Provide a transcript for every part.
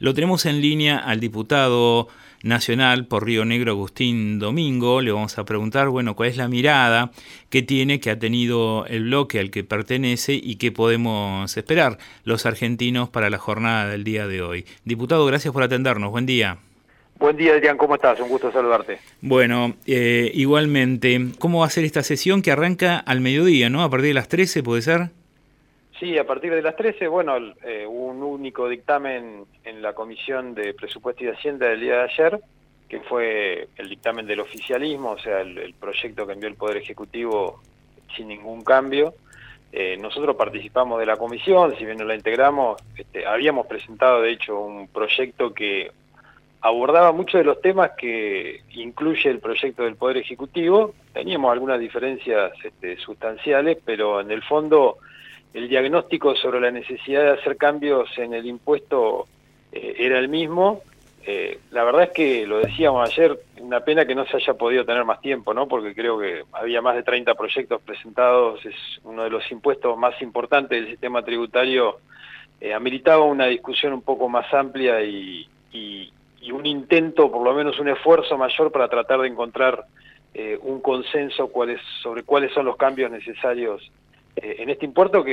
Lo tenemos en línea al diputado nacional por Río Negro, Agustín Domingo. Le vamos a preguntar, bueno, cuál es la mirada que ha tenido el bloque al que pertenece y qué podemos esperar los argentinos para la jornada del día de hoy. Diputado, gracias por atendernos. Buen día. Buen día, Adrián, ¿cómo estás? Un gusto saludarte. Bueno, igualmente, ¿cómo va a ser esta sesión que arranca al mediodía, ¿no? A partir de las 13, ¿puede ser? Sí, a partir de las 13, bueno, un único dictamen en la Comisión de Presupuesto y Hacienda del día de ayer, que fue el dictamen del oficialismo, o sea, el proyecto que envió el Poder Ejecutivo sin ningún cambio. Nosotros participamos de la comisión, si bien no la integramos, habíamos presentado de hecho un proyecto que abordaba muchos de los temas que incluye el proyecto del Poder Ejecutivo. Teníamos algunas diferencias sustanciales, pero en el fondo el diagnóstico sobre la necesidad de hacer cambios en el impuesto era el mismo. La verdad es que, lo decíamos ayer, una pena que no se haya podido tener más tiempo, ¿no? Porque creo que había más de 30 proyectos presentados, es uno de los impuestos más importantes del sistema tributario, ameritaba una discusión un poco más amplia y un intento, por lo menos un esfuerzo mayor para tratar de encontrar un consenso sobre cuáles son los cambios necesarios en este impuesto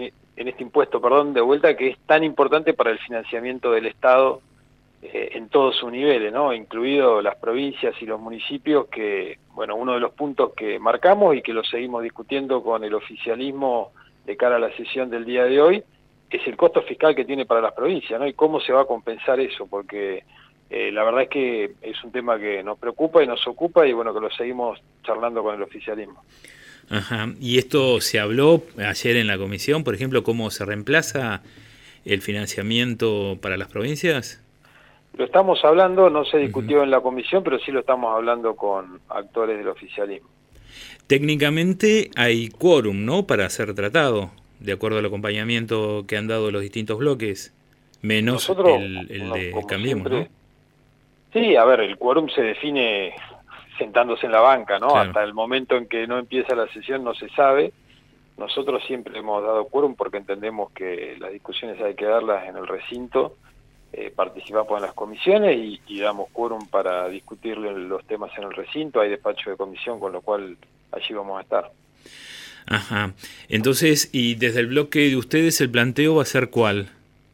de vuelta, que es tan importante para el financiamiento del Estado en todos sus niveles, ¿no? Incluido las provincias y los municipios, que, bueno, uno de los puntos que marcamos y que lo seguimos discutiendo con el oficialismo de cara a la sesión del día de hoy, es el costo fiscal que tiene para las provincias, ¿no? Y cómo se va a compensar eso, porque la verdad es que es un tema que nos preocupa y nos ocupa, y bueno, que lo seguimos charlando con el oficialismo. Ajá. ¿Y esto se habló ayer en la comisión, por ejemplo, cómo se reemplaza el financiamiento para las provincias? Lo estamos hablando, no se discutió en la comisión, pero sí lo estamos hablando con actores del oficialismo. Técnicamente hay quórum, ¿no?, para ser tratado, de acuerdo al acompañamiento que han dado los distintos bloques, menos Nosotros, el de Cambiemos, siempre, ¿no? sí, a ver, el quórum se define sentándose en la banca, ¿no? Claro. Hasta el momento en que no empieza la sesión no se sabe. Nosotros siempre hemos dado quórum porque entendemos que las discusiones hay que darlas en el recinto, participamos en las comisiones y damos quórum para discutir los temas en el recinto. Hay despacho de comisión, con lo cual allí vamos a estar. Ajá. Entonces, y desde el bloque de ustedes, ¿el planteo va a ser cuál?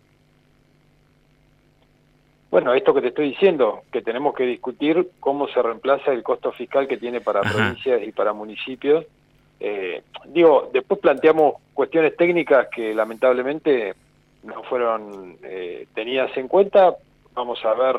Bueno, esto que te estoy diciendo, que tenemos que discutir cómo se reemplaza el costo fiscal que tiene para provincias y para municipios. Después planteamos cuestiones técnicas que lamentablemente no fueron tenidas en cuenta. Vamos a ver,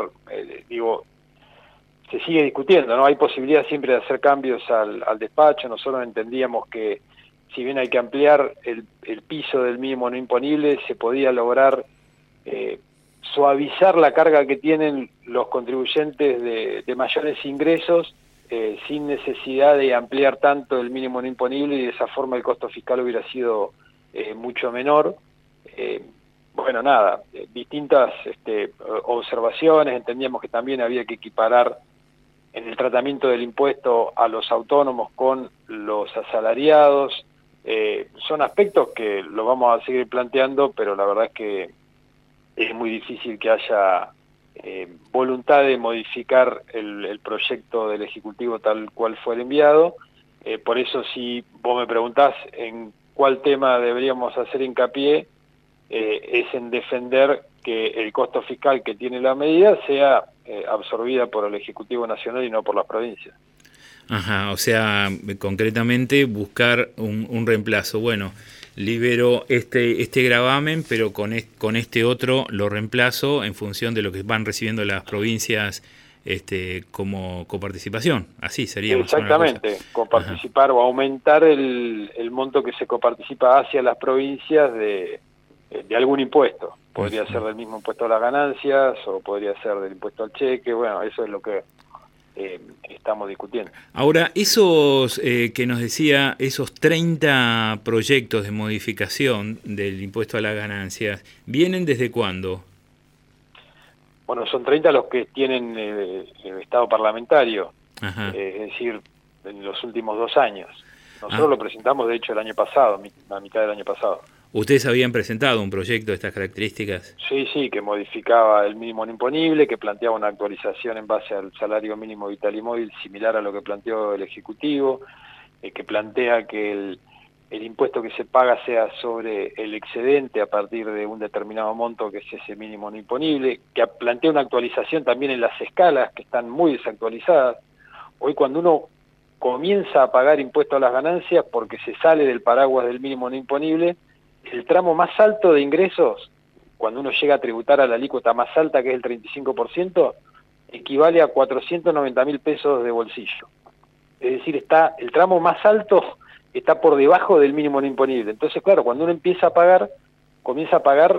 se sigue discutiendo, ¿no? Hay posibilidad siempre de hacer cambios al despacho. Nosotros entendíamos que, si bien hay que ampliar el piso del mínimo no imponible, se podía lograr suavizar la carga que tienen los contribuyentes de mayores ingresos, sin necesidad de ampliar tanto el mínimo no imponible, y de esa forma el costo fiscal hubiera sido mucho menor. Bueno, nada, distintas observaciones. Entendíamos que también había que equiparar en el tratamiento del impuesto a los autónomos con los asalariados. Son aspectos que lo vamos a seguir planteando, pero la verdad es que es muy difícil que haya voluntad de modificar el proyecto del Ejecutivo tal cual fue el enviado. Por eso, si vos me preguntás en cuál tema deberíamos hacer hincapié, es en defender que el costo fiscal que tiene la medida sea absorbida por el Ejecutivo Nacional y no por las provincias. Ajá, o sea, concretamente buscar un reemplazo. Bueno, libero este gravamen, pero con este otro lo reemplazo en función de lo que van recibiendo las provincias como coparticipación. Así sería más o menos la cosa. Exactamente, coparticipar o aumentar el monto que se coparticipa hacia las provincias de algún impuesto. Podría ser del mismo impuesto a las ganancias, o podría ser del impuesto al cheque. Bueno, eso es lo que estamos discutiendo. Ahora, esos que nos decía, esos 30 proyectos de modificación del impuesto a las ganancias, ¿vienen desde cuándo? Bueno, son 30 los que tienen el estado parlamentario, es decir, en los últimos 2 años. Nosotros lo presentamos, de hecho, el año pasado, a mitad del año pasado. ¿Ustedes habían presentado un proyecto de estas características? Sí, que modificaba el mínimo no imponible, que planteaba una actualización en base al salario mínimo vital y móvil similar a lo que planteó el Ejecutivo, que plantea que el impuesto que se paga sea sobre el excedente a partir de un determinado monto que es ese mínimo no imponible, que plantea una actualización también en las escalas que están muy desactualizadas. Hoy cuando uno comienza a pagar impuesto a las ganancias porque se sale del paraguas del mínimo no imponible, el tramo más alto de ingresos, cuando uno llega a tributar a la alícuota más alta, que es el 35%, equivale a 490.000 pesos de bolsillo. Es decir, el tramo más alto está por debajo del mínimo no imponible. Entonces, claro, cuando uno comienza a pagar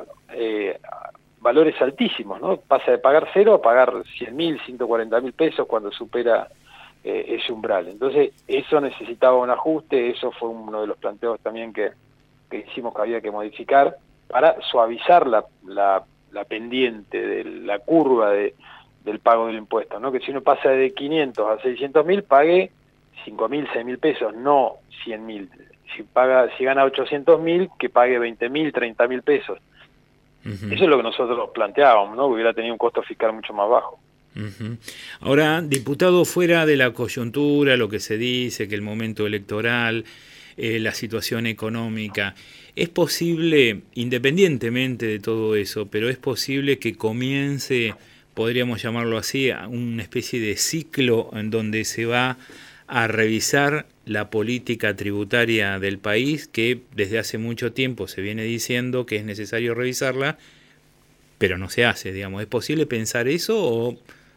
valores altísimos, ¿no? Pasa de pagar 0 a pagar 100.000, 140.000 pesos cuando supera ese umbral. Entonces, eso necesitaba un ajuste, eso fue uno de los planteos también que hicimos que había que modificar para suavizar la pendiente de la curva del pago del impuesto, ¿no? Que si uno pasa de 500 a 600.000, pague 5.000, 6.000 pesos, no 100.000. Si gana 800.000, que pague 20.000, 30.000 pesos. Uh-huh. Eso es lo que nosotros planteábamos, ¿no? Que hubiera tenido un costo fiscal mucho más bajo. Uh-huh. Ahora, diputado, fuera de la coyuntura, lo que se dice, que el momento electoral, la situación económica, ¿es posible, independientemente de todo eso, pero es posible que comience, podríamos llamarlo así, una especie de ciclo en donde se va a revisar la política tributaria del país, que desde hace mucho tiempo se viene diciendo que es necesario revisarla, pero no se hace, digamos? ¿Es posible pensar eso o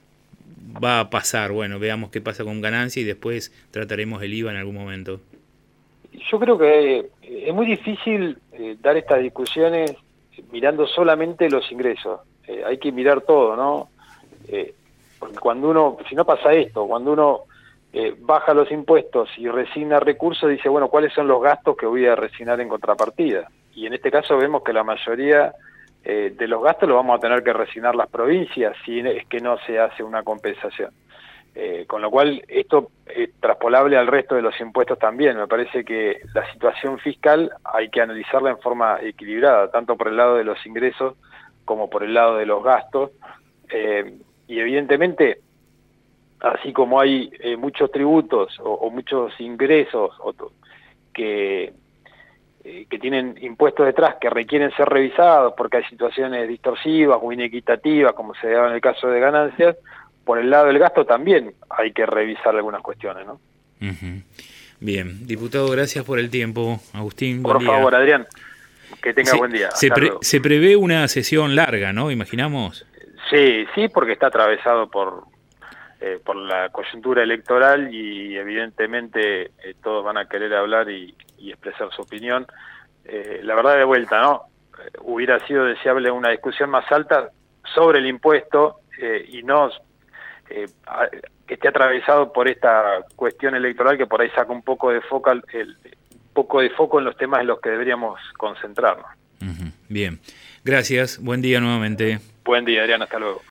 va a pasar? Bueno, veamos qué pasa con ganancia y después trataremos el IVA en algún momento. Yo creo que es muy difícil dar estas discusiones mirando solamente los ingresos. Hay que mirar todo, ¿no? Porque si no pasa esto, cuando uno baja los impuestos y resigna recursos, dice, bueno, ¿cuáles son los gastos que voy a resignar en contrapartida? Y en este caso vemos que la mayoría de los gastos los vamos a tener que resignar las provincias si es que no se hace una compensación. Con lo cual, esto es traspolable al resto de los impuestos también. Me parece que la situación fiscal hay que analizarla en forma equilibrada, tanto por el lado de los ingresos como por el lado de los gastos. Y evidentemente, así como hay muchos tributos o muchos ingresos que tienen impuestos detrás que requieren ser revisados porque hay situaciones distorsivas o inequitativas, como se da en el caso de ganancias, por el lado del gasto también hay que revisar algunas cuestiones, ¿no? Uh-huh. Bien, diputado, gracias por el tiempo. Agustín, por favor, Adrián, que tenga buen día. Se prevé una sesión larga, ¿no? Imaginamos. Sí, porque está atravesado por la coyuntura electoral y evidentemente todos van a querer hablar y expresar su opinión. La verdad, de vuelta, ¿no? Hubiera sido deseable una discusión más alta sobre el impuesto y no que esté atravesado por esta cuestión electoral que por ahí saca un poco de foco en los temas en los que deberíamos concentrarnos. Uh-huh. Bien, gracias, buen día nuevamente. Buen día, Adrián, hasta luego.